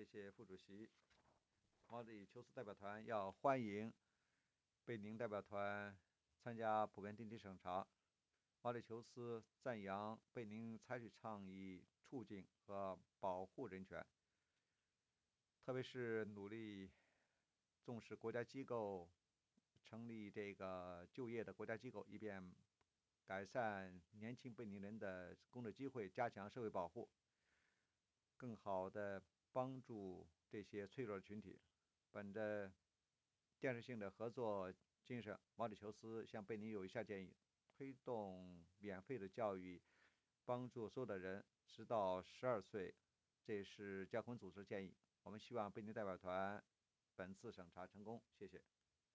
谢谢副主席。毛里求斯代表团要欢迎贝宁代表团参加普遍定期审查。毛里求斯赞扬贝宁采取倡议促进和保护人权，特别是努力重视国家机构成立这个就业的国家机构，以便改善年轻贝宁人的工作机会，加强社会保护，更好地帮助这些脆弱的群体。本着建设性的合作精神，毛里求斯向贝宁有以下建议：推动免费的教育，帮助所有的人10到12岁，这是教科文组织建议。我们希望贝宁代表团本次审查成功，谢谢。